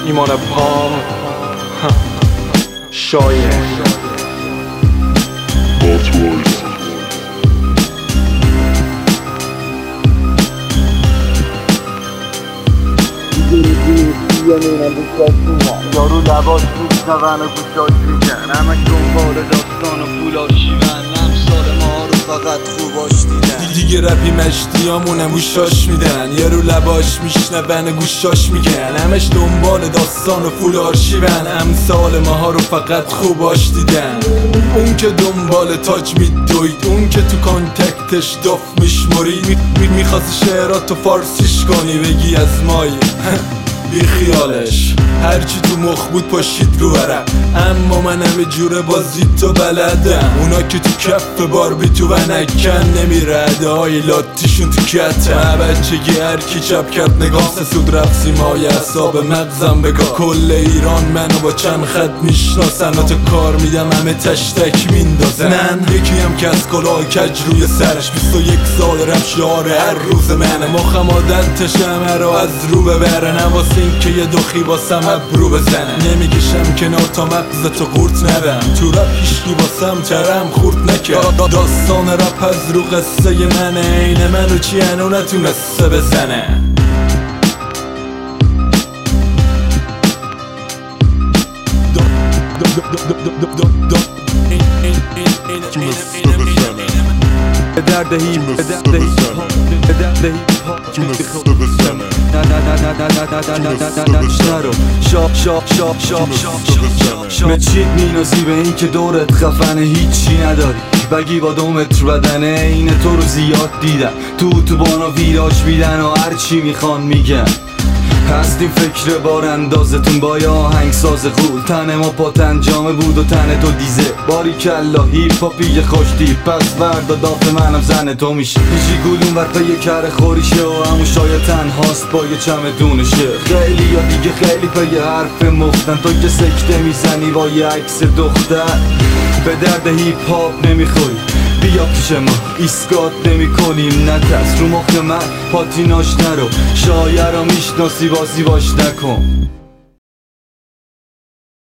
ایمان پام شایع یارو لباس میشنون و گوشاش میکن همش دنبال داستان و پولاش شیون امثال ما رو فقط خوباش دیدن دیگه رپی مشتیامونم گوشاش میدن یارو لباش میشنون و گوشاش میگن همش دنبال داستان و پول آرشیون امثال ماها رو فقط خوباش دیدن اون که دنبال تاج میدوید اون که تو کانتکتش داف میشمرید میخواست شعراتو فارسیش کنی بگی از مایی بی خیالش هرچی تو مخ بود پاشید رو ورق اما من همه جوره بازی تو بلدم اونا که تو کف باربی تو ونکن نمیرده های لاتیشون تو کتم بچگی هرکی چپ کرد نگاه سود رفت سیمای اصاب مغزم بگاه کل ایران منو با چند خط میشناسن تا کار میدم همه تشتک میندازن من یکی هم که از کلاه کج روی سرش 21 سال رپ شعار هر روز منه مخم عادت همه رو از رو ببره نواسه این که یه دخی واسم ابرو بزنه نمیکشم کنار تا مغزتو قورت ندم تو رپ هیشکی واسم ترم خورد نکرد داستان رپ از رو قصه منه این منو چی هنو نتونسته بزنه به درد هیپ مچید مینازی به این که دورت خفنه هیچی نداری بگی با 2 متر بدنه اینه تو رو زیاد دیدم تو بانا ویراج میدن و هرچی میخوان میگن هستیم فکر بار اندازتون با یه آهنگ ساز غول تن ما پاتن جامه بود و تن تو دیزه باری کلا هیپ هاپی خوشتی پس فردا داف منم زن تو میشه پیشی گلون ور پی کره خوریشه و همون شاید تنهاست با یه چمدونشه خیلی یا دیگه خیلی پی حرف مفتن تو که سکته میزنی با یه عکس دختر به درد هیپ هاپ نمیخوری بیا پیش ما ایسکات نمی کنیم نترس رو مخ من پاتیناش نرو شایر را میشناسی بازی باش نکن